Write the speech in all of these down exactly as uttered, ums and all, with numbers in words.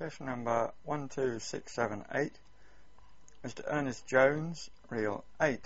Session number one two six seven eight. Mister Ernest Jones, reel eight.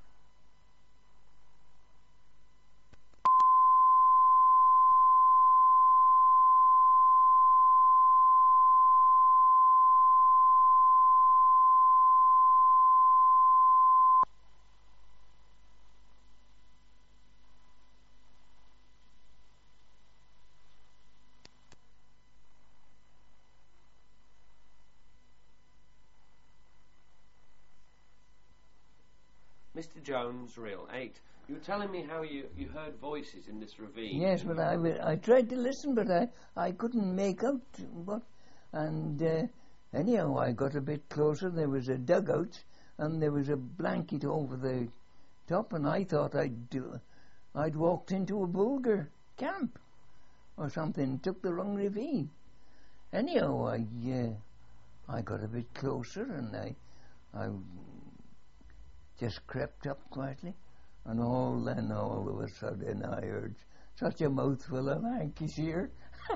Mister Jones, reel eight. You were telling me how you, you heard voices in this ravine. Yes, but I, I tried to listen, but I, I couldn't make out what. And uh, anyhow, I got a bit closer. There was a dugout, and there was a blanket over the top, and I thought I'd do, I'd walked into a Bulgar camp or something. Took the wrong ravine. Anyhow, I uh, I got a bit closer, and I I. just crept up quietly, and all then all of a sudden I heard such a mouthful of Lancashire.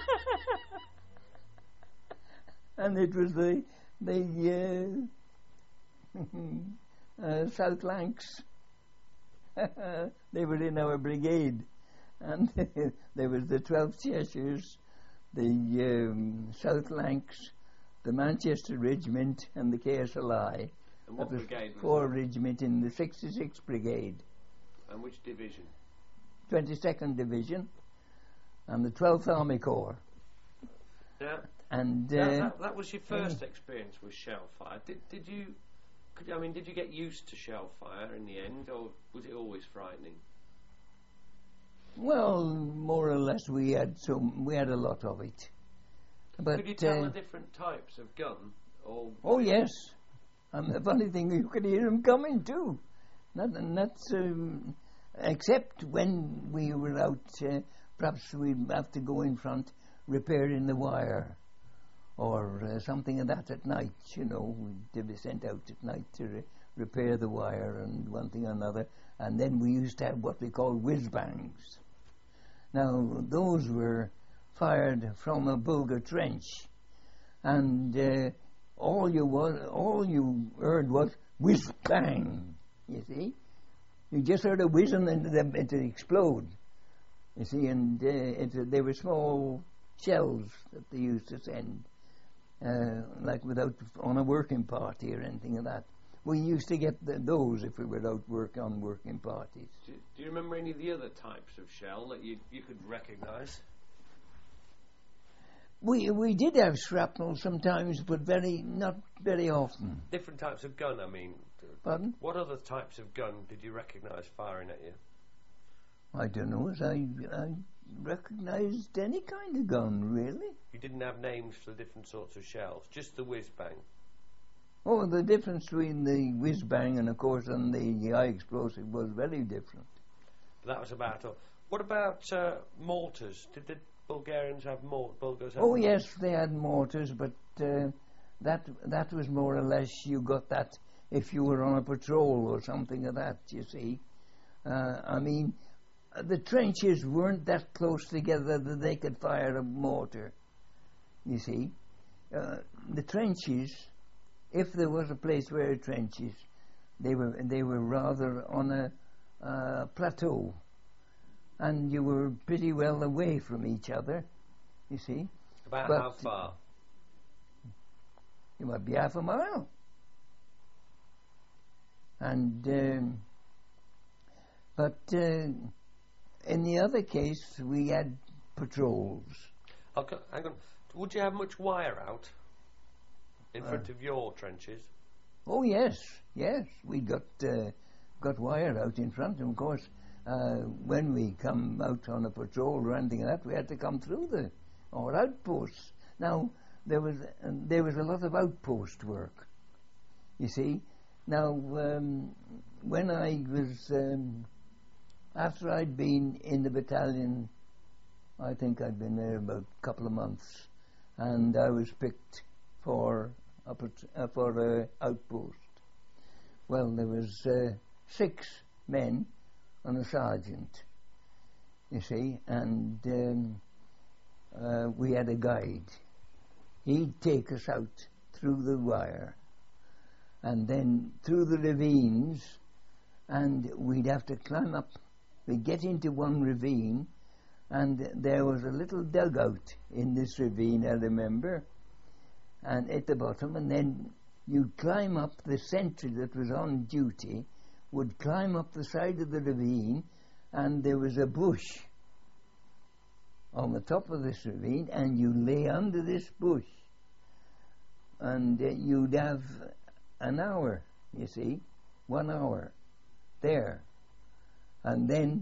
And it was the the uh, uh, South Lancs. They were in our brigade, and there was the twelfth Cheshires, the um, South Lancs, the Manchester Regiment, and the K S L I. And what that was brigade was four that? regiment in the sixty-sixth Brigade. And which division? twenty-second Division, and the twelfth Army Corps. Yeah. And That, uh, that, that was your first experience with shell fire. Did did you? Could, I mean, did you get used to shell fire in the end, or was it always frightening? well, more or less, we had some. We had a lot of it. But Could you tell uh, the different types of gun? Or oh yes, and the funny thing, you could hear them coming too. Not, not um, except when we were out. Uh, perhaps we'd have to go in front, repairing the wire, or uh, something of that at night. You know, we'd be sent out at night to re- repair the wire and one thing or another. And then we used to have what we call whiz bangs. Now those were fired from a Bulgar trench, and uh, all you was all you heard was whiz bang. You see, you just heard a whiz and then it would explode. You see, and uh, it, they were small shells that they used to send, uh, like without on a working party or anything like that. We used to get the, those if we were out work on working parties. do, do you remember any of the other types of shell that you you could recognise? We we did have shrapnel sometimes, but very not very often. Different types of gun. I mean, Pardon? what other types of gun did you recognise firing at you? I don't know. As I I recognised any kind of gun, really. You didn't have names for the different sorts of shells, just the whiz bang. Oh, the difference between the whiz bang and, of course, and the high explosive was very different. But that was about all. What about uh, mortars? Did the Bulgarians have mor- Bulgars have Oh mortars? yes, they had mortars, but uh, that that was more or less you got that if you were on a patrol or something of that. You see, uh, I mean, uh, the trenches weren't that close together that they could fire a mortar. You see, uh, the trenches, if there was a place where trenches, they were they were rather on a uh, plateau. And you were pretty well away from each other, you see. About But how far? You might be half a mile. And, um, but uh, in the other case, we had patrols. Okay, hang on. Would you have much wire out in Uh, front of your trenches? Oh yes, yes, we got uh, got wire out in front, and of course, uh, when we come out on a patrol or anything like that, we had to come through the or outposts. Now there was uh, there was a lot of outpost work. You see, now um, when I was um, after I'd been in the battalion, I think I'd been there about a couple of months, and I was picked for a pat- uh, for a outpost. Well, there was uh, six men and a sergeant, you see, and um, uh, we had a guide. he'd take us out through the wire and then through the ravines, and we'd have to climb up. We'd get into one ravine, and there was a little dugout in this ravine, I remember, and at the bottom, and then you'd climb up. The sentry that was on duty would climb up the side of the ravine, and there was a bush on the top of this ravine, and you lay under this bush, and uh, you'd have an hour, you see, one hour there, and then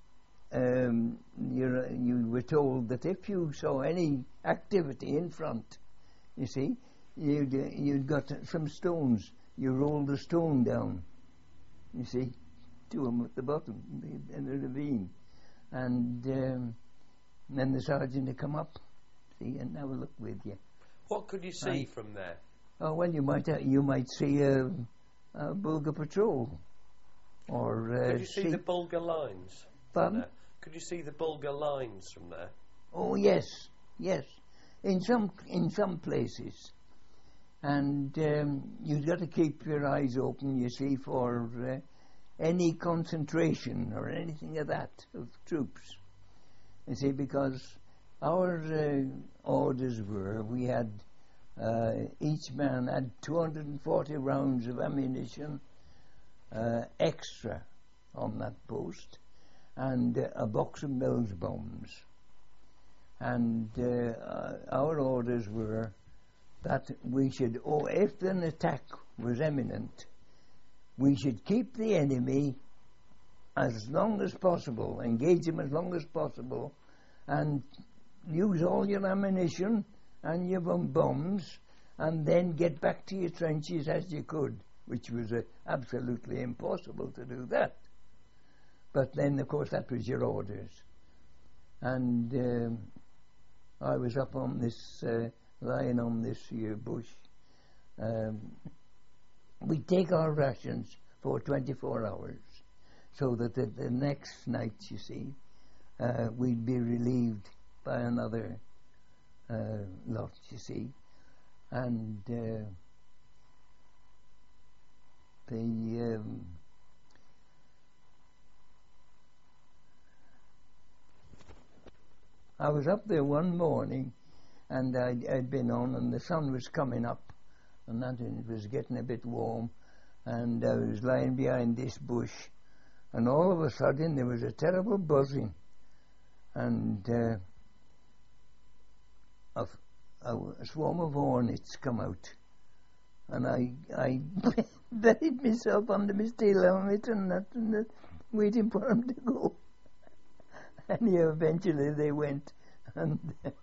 um, you you were told that if you saw any activity in front, you see, you'd uh, you'd got some stones. You rolled a stone down, you see, to them at the bottom in the ravine, and um, then the sergeant would come up, see, and have a look with you. What could you see Right. from there? Oh well, you might uh, you might see a, a Bulgar patrol, or uh, Could you see the Bulgar lines? from Pardon? there? Could you see the Bulgar lines from there? Oh yes, yes, in some in some places, and um, you've got to keep your eyes open, you see, for uh, any concentration or anything of that of troops. You see, because our uh, orders were we had. Uh, each man had two hundred forty rounds of ammunition uh, extra on that post, and uh, a box of Mills bombs. And uh, uh, our orders were that we should, oh, if an attack was imminent, we should keep the enemy as long as possible, engage him as long as possible, and use all your ammunition and your bomb bombs, and then get back to your trenches as you could, which was uh, absolutely impossible to do that. But then, of course, that was your orders. And um, I was up on this, uh, lying on this here bush. Um, we take our rations for twenty-four hours, so that the, the next night, you see, uh, we'd be relieved by another Uh, lot, you see, and uh, the um, I was up there one morning, and I'd, I'd been on, and the sun was coming up, and that and it was getting a bit warm, and I was lying behind this bush, and all of a sudden there was a terrible buzzing, and uh, A, a, a swarm of hornets come out, and I I buried myself under my steel helmet and that, and that, waiting for them to go. And yeah, eventually they went, and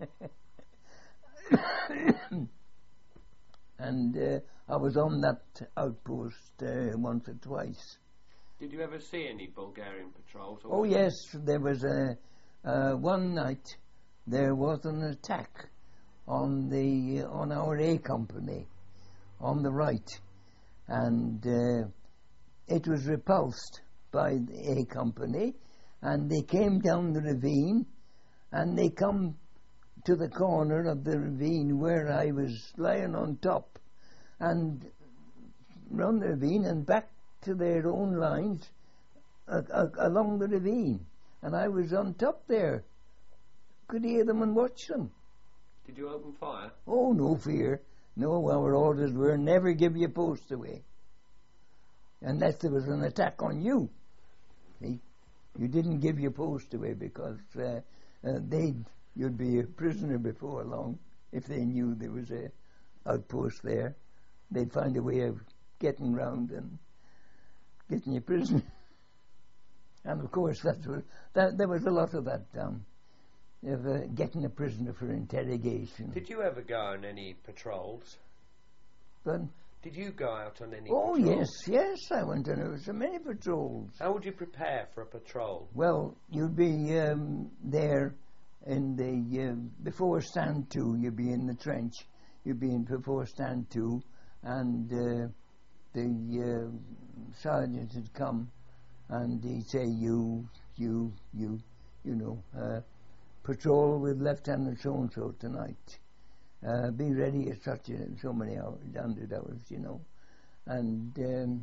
and uh, I was on that outpost uh, once or twice. Did you ever see any Bulgarian patrols? Or Oh yes, there was a uh, one night there was an attack on the uh, on our A company on the right, and uh, it was repulsed by the A company, and they came down the ravine, and they come to the corner of the ravine where I was lying on top, and round the ravine and back to their own lines uh, uh, along the ravine, and I was on top there, could hear them and watch them. Did you open fire? Oh, no fear. No, our orders were never give your post away. Unless there was an attack on you. See? You didn't give your post away because uh, uh, they'd, you'd be a prisoner before long. If they knew there was a outpost there, they'd find a way of getting round and getting you prisoner. And of course, that's what, that, there was a lot of that down. Of uh, getting a prisoner for interrogation. Did you ever go on any patrols? But, Did you go out on any oh patrols? yes, yes, I went on so many patrols. How would you prepare for a patrol? Well, you'd be um, there in the uh, before stand two. You'd be in the trench. You'd be in before stand two, and uh, the uh, sergeant would come, and he'd say, "You, you, you, you know." Uh, Patrol with Lieutenant so-and-so tonight, uh, be ready at such a, so many hours, hundred hours, you know. And um,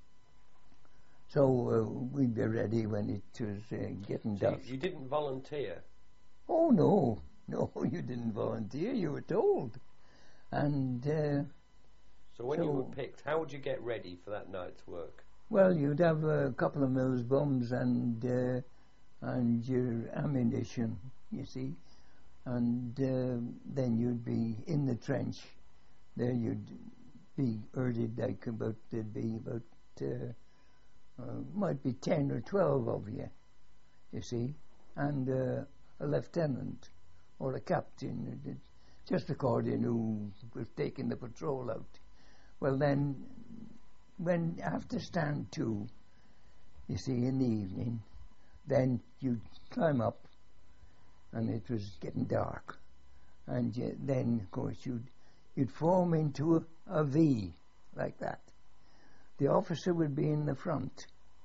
so uh, we'd be ready when it was uh, getting So dusk. you, you didn't volunteer? Oh, no. No, you didn't volunteer. You were told. And... Uh, So when So- you were picked, how would you get ready for that night's work? Well, you'd have a couple of Mills bombs and uh, and your ammunition, you see, and uh, then you'd be in the trench. There you'd be herded like about there'd be about uh, uh, might be ten or twelve of you, you see, and uh, a lieutenant or a captain, just according who was taking the patrol out. Well, then, when after stand two, you see, in the evening, then you'd climb up, and it was getting dark, and you, then, of course, you'd you'd form into a, a V like that. The officer would be in the front,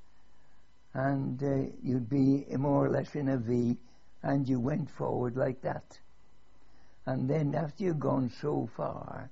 and uh, you'd be more or less in a V, and you went forward like that. And then, after you'd gone so far,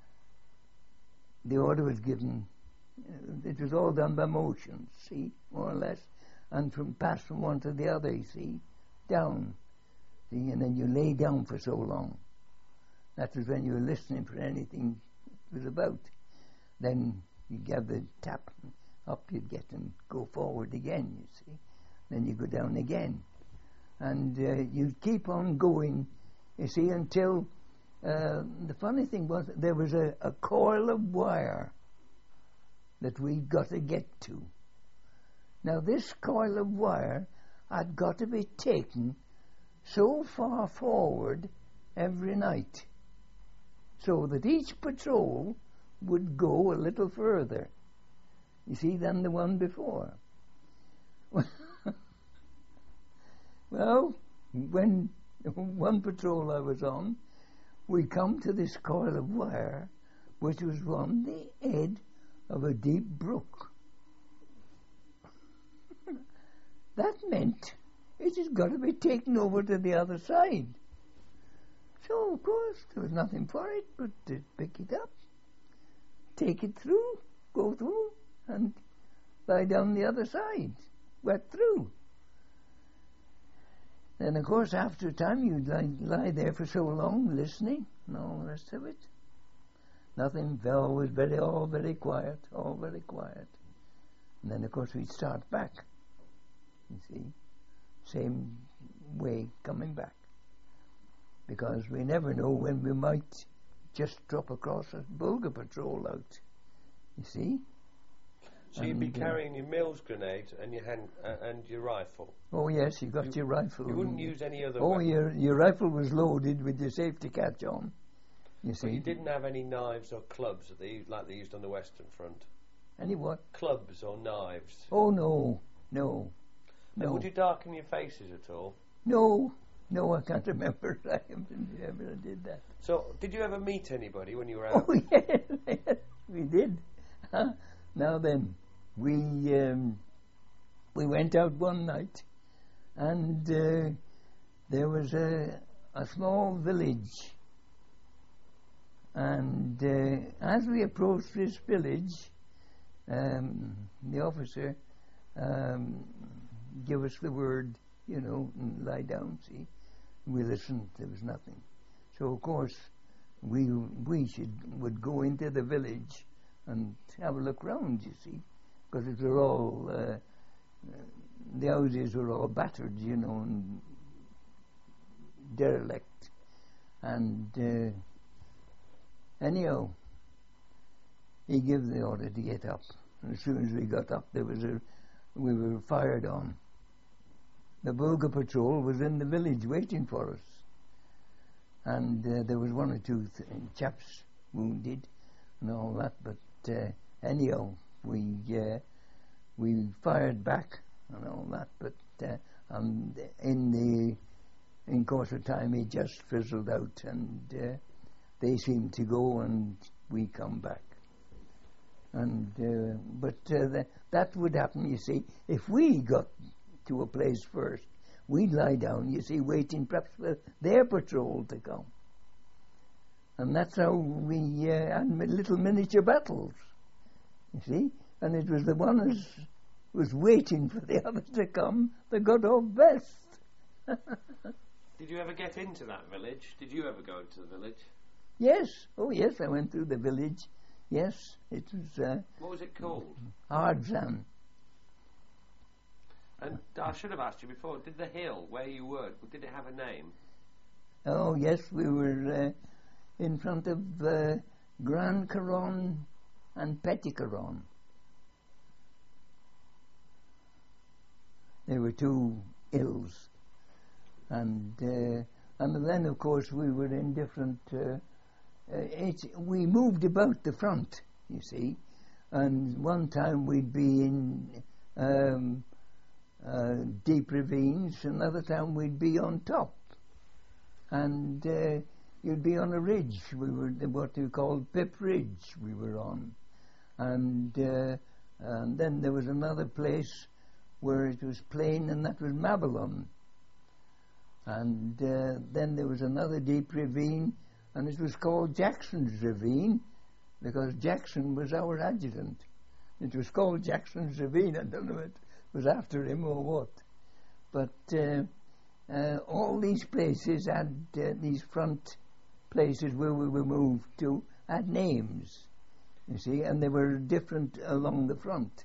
the order was given, uh, it was all done by motion, see, more or less, and from pass from one to the other, you see, down, see, and then you lay down for so long. That was when you were listening for anything it was about. Then you give the tap, up you'd get and go forward again, you see. Then you go down again. And uh, you'd keep on going, you see, until... Uh, the funny thing was there was a, a coil of wire that we'd got to get to. Now this coil of wire had got to be taken so far forward every night so that each patrol would go a little further, you see, than the one before. Well, when one patrol I was on, we come to this coil of wire, which was on the edge of a deep brook. That meant it has got to be taken over to the other side. So, of course, there was nothing for it but to pick it up, take it through, go through, and lie down the other side, wet through. Then, of course, after a time, you'd lie, lie there for so long, listening, and all the rest of it. Nothing, all was very, all very quiet, all very quiet. And then, of course, we'd start back, you see, same way coming back. Because we never know when we might just drop across a Bulgar patrol out, you see. So you'd be And, uh, carrying your Mills grenade and your hand uh, and your rifle. Oh yes, you got You- your rifle. You wouldn't use any other. Oh, weapon. your your rifle was loaded with your safety catch on. You see. But you didn't have any knives or clubs that they used, like they used on the Western Front. Any what? Clubs or knives. Oh no, no, And no, would you darken your faces at all? no, no. I can't remember. I haven't ever did that. So, did you ever meet anybody when you were out? Oh yes, yes, we did. Huh? Now then, we um, we went out one night, and uh, there was a a small village. And uh, as we approached this village, um, the officer um, gave us the word, you know, and lie down, see. We listened, there was nothing. So, of course, we we should would go into the village and have a look round, you see, because it were all, uh, the houses were all battered, you know, and derelict. And uh, anyhow, he gave the order to get up. And as soon as we got up, there was a, we were fired on. The Bulgar patrol was in the village waiting for us. And uh, there was one or two th- chaps wounded and all that, but uh, anyhow, we uh, we fired back and all that, but uh, and in the in course of time he just fizzled out, and uh, they seemed to go and we come back. And uh, but uh, th- that would happen, you see, if we got to a place first. We'd lie down, you see, waiting perhaps for their patrol to come. And that's how we uh, had mi- little miniature battles, you see. And it was the one who was waiting for the others to come that got off best. Did you ever get into that village? Did you ever go into the village? Yes, oh yes, I went through the village. Yes, it was uh, What was it called? Ardsan. And I should have asked you before, did the hill where you were, did it have a name? Oh yes, we were uh, in front of uh, Grand Caron and Petit Caron. There were two hills, and uh, and then of course we were in different. Uh, uh, it's, we moved about the front, you see, and one time we'd be in um, uh, deep ravines, another time we'd be on top, and uh, you'd be on a ridge. We were what we called Pip Ridge. We were on, and uh, and then there was another place where it was plain, and that was Mabalon. And uh, then there was another deep ravine, and it was called Jackson's Ravine, because Jackson was our adjutant. It was called Jackson's Ravine. I don't know if it was after him or what. But uh, uh, all these places had, uh, these front places where we were moved to, had names, you see, and they were different along the front.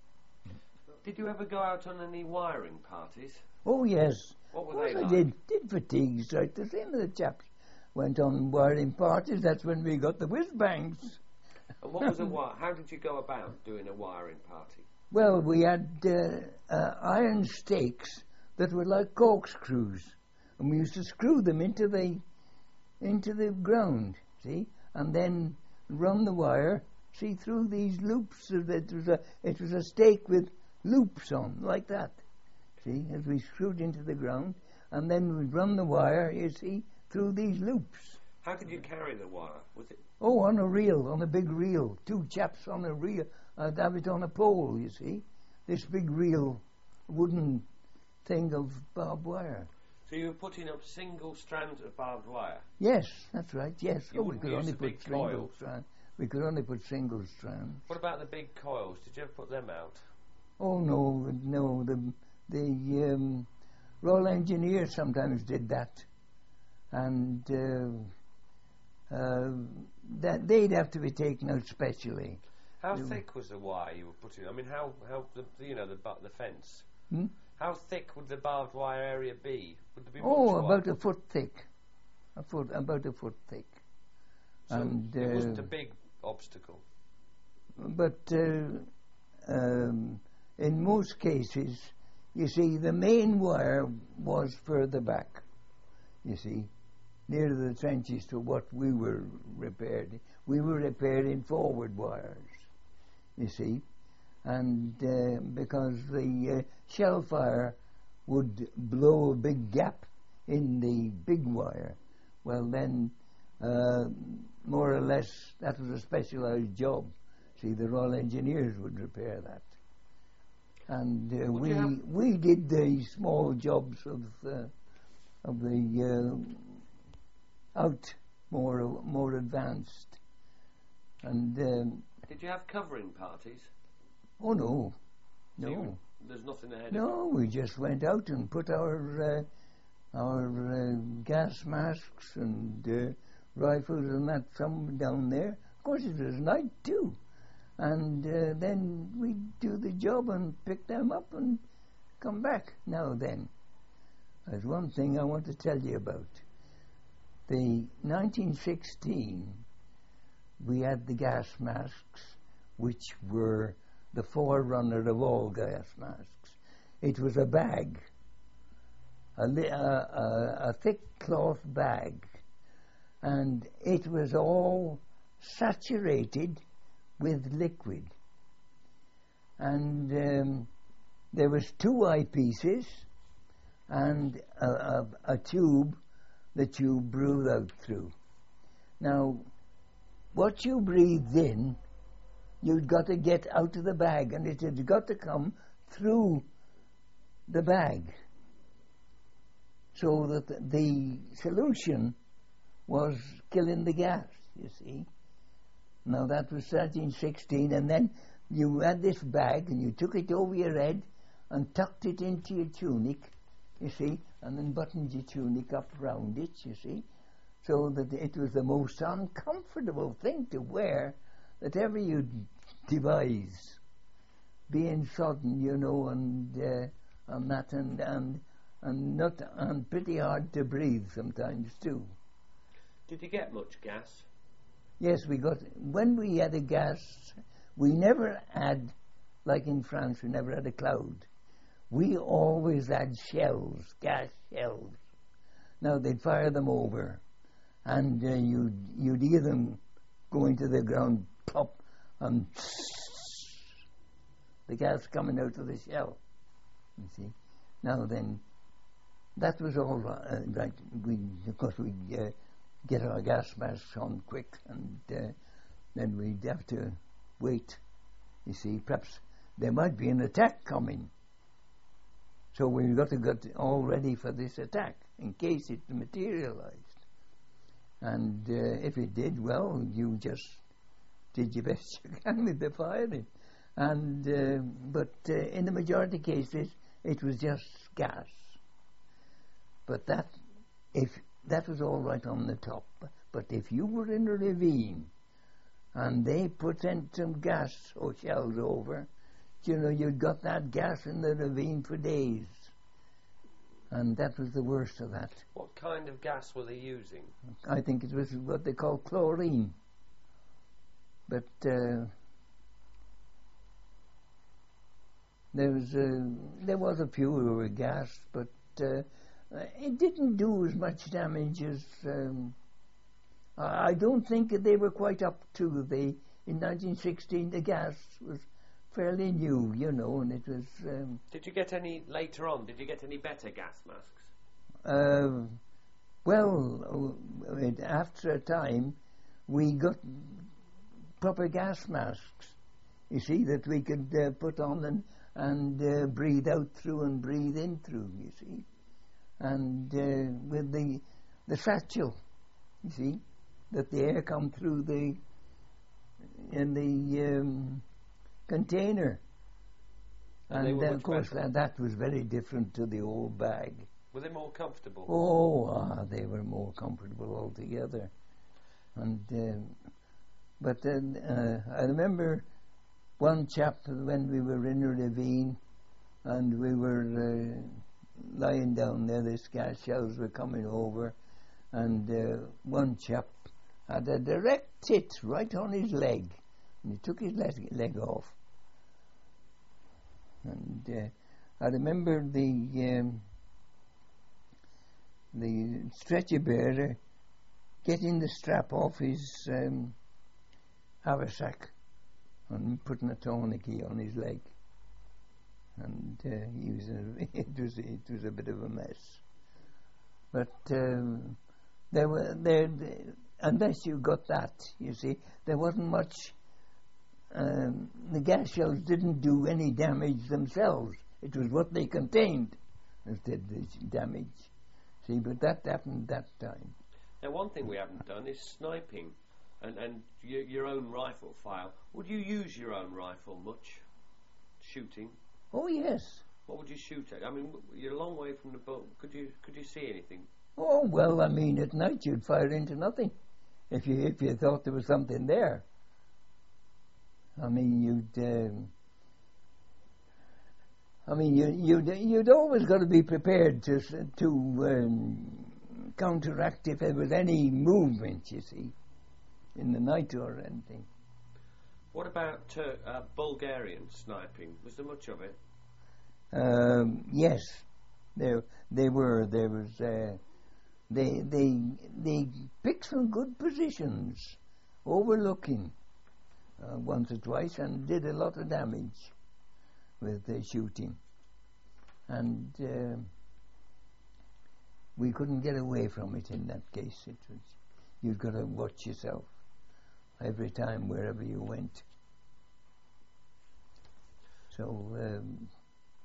Did you ever go out on any wiring parties? Oh yes. What were Of course they I like? did. Did fatigues, right? The same as the chaps went on wiring parties. That's when we got the whiz bangs. And what was a wi- How did you go about doing a wiring party? Well, we had uh, uh, iron stakes that were like corkscrews, and we used to screw them into the into the ground, see, and then run the wire, see, through these loops. So that it was a it was a stake with loops on, like that. See, as we screwed into the ground, and then we'd run the wire, you see, through these loops. How did you carry the wire? Was it? Oh, on a reel, on a big reel. Two chaps on a reel. I'd have it on a pole, you see. This big reel, wooden thing of barbed wire. So you were putting up single strands of barbed wire? Yes, that's right, yes. You oh, we wouldn't could use only the put big single coils. strands. We could only put single strands. What about the big coils? Did you ever put them out? Oh, no, no. The, the um, Royal Engineers sometimes did that. And uh, uh, that they'd have to be taken out specially. How Yeah. thick was the wire you were putting? I mean, how how the you know the bu- the fence? Hmm? How thick would the barbed wire area be? Would there be Oh, much wire? about a foot thick. A foot, about a foot thick. So and it wasn't uh, a big obstacle. But uh, um, in most cases, you see, the main wire was further back, you see, near the trenches to what we were repaired. We were repairing forward wires, you see, and uh, because the uh, shell fire would blow a big gap in the big wire, well then, uh, more or less, that was a specialised job. See, the Royal Engineers would repair that. And uh, Would we you have- we did the small jobs of uh, of the uh, out more more advanced. And um, Did you have covering parties? oh no, So you no, would- there's nothing ahead of no, we just went out and put our uh, our uh, gas masks and uh, rifles and that some down there. Of course, it was night too. And uh, then we'd do the job and pick them up and come back now and then. There's one thing I want to tell you about. The nineteen sixteen, we had the gas masks, which were the forerunner of all gas masks. It was a bag, a, li- a, a, a thick cloth bag, and it was all saturated with liquid, and um, there was two eyepieces and a, a, a tube that you breathed out through. Now, what you breathed in, you'd got to get out of the bag, and it had got to come through the bag, so that the, the solution was killing the gas, you see. Now that was thirteen sixteen, and then you had this bag and you took it over your head and tucked it into your tunic, you see, and then buttoned your tunic up round it, you see, so that it was the most uncomfortable thing to wear that ever you'd devise. Being sodden, you know, and uh, and that, and and and not and pretty hard to breathe sometimes too. Did you get much gas? Yes, we got, when we had a gas, we never had, like in France, we never had a cloud. We always had shells, gas shells. Now they'd fire them over, and uh, you'd, you'd hear them going to the ground, pop, and the gas coming out of the shell, you see. Now then, that was all uh, right. We, of course, we'd uh, get our gas masks on quick, and uh, then we'd have to wait. You see, perhaps there might be an attack coming. So we've got to get all ready for this attack in case it materialized. And uh, if it did, well, you just did your best you can with the firing. And uh, but uh, in the majority of cases, it was just gas. But that, if that was all right on the top. But if you were in a ravine and they put in some gas or shells over, you know, you'd got that gas in the ravine for days. And that was the worst of that. What kind of gas were they using? I think it was what they call chlorine. But uh, there was a, there was a few who were gassed, but uh, it didn't do as much damage as um, I don't think they were quite up to the in nineteen sixteen. The gas was fairly new, you know, and it was. Um, Did you get any later on? Did you get any better gas masks? Uh, well, uh, after a time, we got proper gas masks. You see, that we could uh, put on and and uh, breathe out through and breathe in through. You see. And uh, with the the satchel, you see, that the air come through the in the um, container, and, and uh, of course better. that, that was very different to the old bag. Were they more comfortable? Oh, ah, they were more comfortable altogether. And uh, but then uh, I remember one chap when we were in a ravine, and we were. Uh, lying down there, the gas shells were coming over, and uh, one chap had a direct hit right on his leg, and he took his leg, leg off. And uh, I remember the um, the stretcher bearer getting the strap off his um, haversack and putting a tourniquet on his leg. And uh, he was a, it was it was a bit of a mess, but um, there were there unless you got that, you see, there wasn't much. Um, the gas shells didn't do any damage themselves. It was what they contained that did the damage. See, but that happened that time. Now, one thing we haven't done is sniping, and and your, your own rifle fire. Would you use your own rifle much? Shooting. Oh yes. What would you shoot at? I mean, you're a long way from the boat. Could you could you see anything? Oh well, I mean, at night you'd fire into nothing, if you if you thought there was something there. I mean, you'd. Um, I mean, you you'd you'd always got to be prepared to to um, counteract if there was any movement. You see, in the night or anything. What about uh, uh, Bulgarian sniping? Was there much of it? Um, yes, there they were. There was. Uh, they they they picked some good positions, overlooking uh, once or twice, and did a lot of damage with the shooting. And uh, we couldn't get away from it in that case. It was you've got to watch yourself every time wherever you went. So um,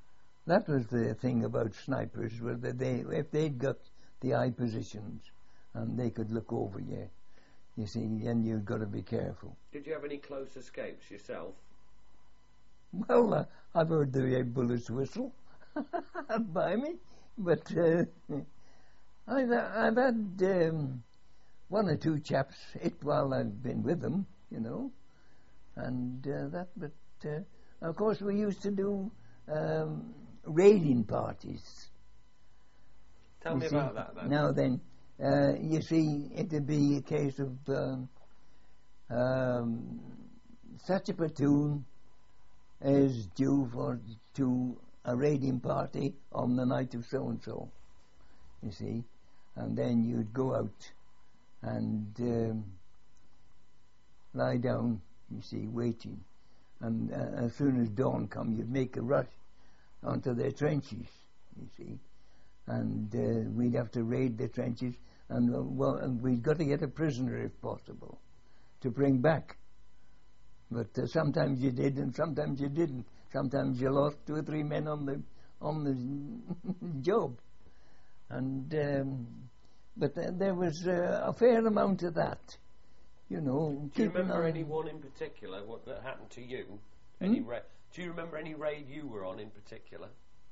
that was the thing about snipers, was that they, if they'd got the eye positions and they could look over you. You see, and you've got to be careful. Did you have any close escapes yourself? Well, uh, I've heard the uh, bullets whistle by me, but uh, I've, I've had um, one or two chaps hit while I've been with them, you know, and uh, that, but uh, of course we used to do um, raiding parties. Tell me see? about that then. Now then, uh, you see, it'd be a case of um, um, such a platoon is due for to a raiding party on the night of so and so. You see, and then you'd go out and um, lie down. You see, waiting, and uh, as soon as dawn come, you'd make a rush onto their trenches. You see, and uh, we'd have to raid the trenches, and, uh, well, and we'd got to get a prisoner if possible to bring back. But uh, sometimes you did, and sometimes you didn't. Sometimes you lost two or three men on the on the job, and um, but uh, there was uh, a fair amount of that, you know. Do you remember any one in particular? What that happened to you? Hmm? Any ra- Do you remember any raid you were on in particular?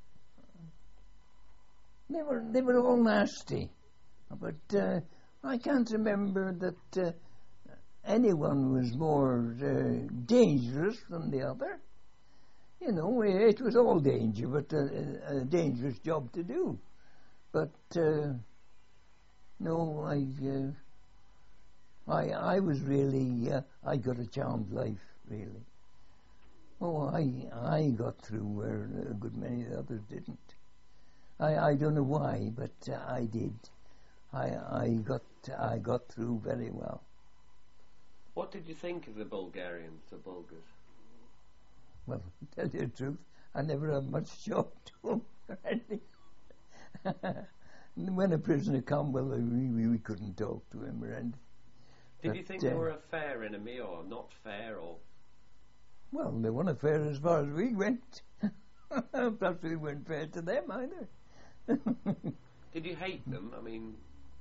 They were they were all nasty, but uh, I can't remember that uh, anyone was more uh, dangerous than the other. You know, it was all danger, but a, a dangerous job to do. But uh, no, I, uh, I, I was really, uh, I got a charmed life, really. Oh, I, I got through where a good many others didn't. I, I don't know why, but uh, I did. I, I got, I got through very well. What did you think of the Bulgarians, the Bulgars? Well, to tell you the truth, I never had much job to them or anything. When a prisoner come, well, we, we, we couldn't talk to him or anything. Did but, you think uh, they were a fair enemy or not fair or? Well, they weren't fair as far as we went. Perhaps we weren't fair to them either. Did you hate them? I mean,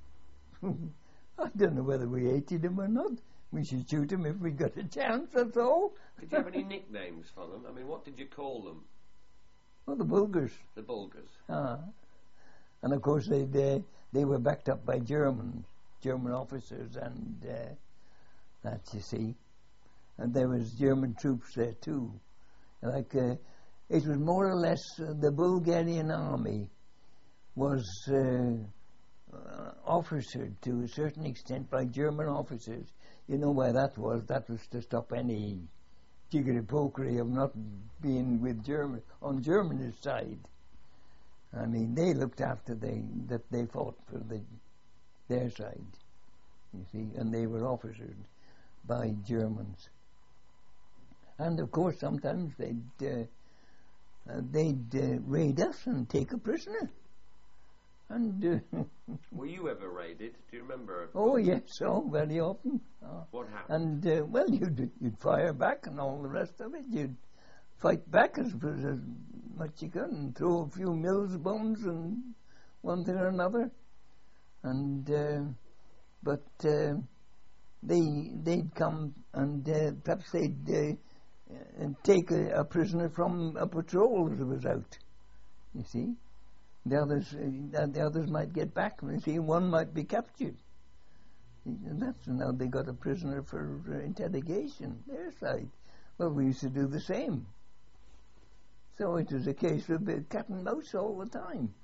I don't know whether we hated them or not. We should shoot them if we got a chance, that's all. Did you have any nicknames for them? I mean, what did you call them? Well, the Bulgars. The Bulgars. Ah. And of course they they, they were backed up by Germans, German officers and uh, that, you see. And there was German troops there too. Like, uh, it was more or less uh, the Bulgarian army was uh, uh, officered to a certain extent by German officers. You know why that was? That was to stop any jiggery-pokery of not being with German on Germany's side. I mean, they looked after they that they fought for the their side, you see, and they were officered by Germans. And of course, sometimes they'd uh, uh, they'd uh, raid us and take a prisoner. And uh, were you ever raided? Do you remember? Oh yes, so very often. Oh. What happened? And uh, well, you'd you'd fire back and all the rest of it. You'd fight back as, as much you could and throw a few mills bombs and one thing or another. And uh, but uh, they they'd come and uh, perhaps they'd uh, take a, a prisoner from a patrol that was out. You see. The others, uh, the others might get back. You see, one might be captured. And that's now they got a prisoner for uh, interrogation. Their side. Well, we used to do the same. So it was a case of uh, cat and mouse all the time.